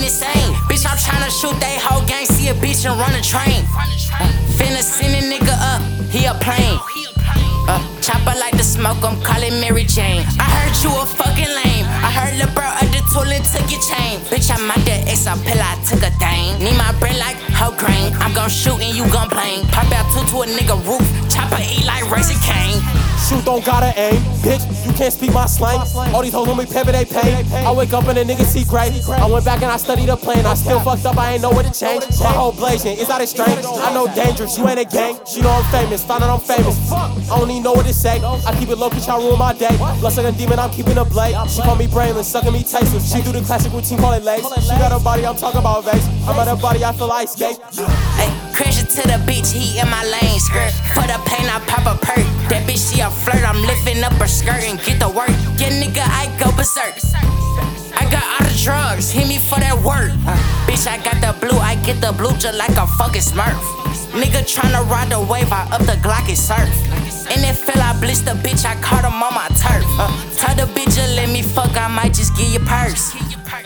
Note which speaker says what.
Speaker 1: insane. Bitch, I'm tryna shoot they whole gang, see a bitch and run a train. Finna send a nigga up, he a plane. Chopper like the smoke, I'm calling Mary Jane. I heard you a fucking lame. I heard lil' bro at the toilet took your chain. Bitch, I'm out there, it's a pill, I took a thing. Need my bread like whole grain. I'm gon' shoot and you gon' plane. Pop out two to a nigga roof. Chopper eat like Raising Cane.
Speaker 2: Shoot, don't gotta aim, bitch, you can't speak my slang. All these hoes on me pimpin', they pay. I wake up and a nigga see gray. I went back and I studied the plan. I still fucked up, I ain't know what to change. My whole blazing, it's out of strange. I know dangerous, you ain't a gang. She know I'm famous, found out I'm famous. I don't even know what to say. I keep it low, bitch, I ruin my day. Blessed like a demon, I'm keeping a blade. She call me brainless, sucking me tasteless. She do the classic routine, call it legs. She got a body, I'm talking about vase. I'm at her body, I feel I escape.
Speaker 1: Hey, crash it to the beach, he in my lane. Skirt for the pain, I pop a perk. That bitch, she a flirt, I'm lifting up her skirt and get the work. Yeah, nigga, I go berserk. I got all the drugs, hit me for that work. Bitch, I got the blue, I get the blue just like a fucking smurf. Nigga tryna ride the wave, I up the Glock and surf. And it fell, I blitz the bitch, I caught him on my turf. Tell the bitch to let me fuck, I might just give you purse.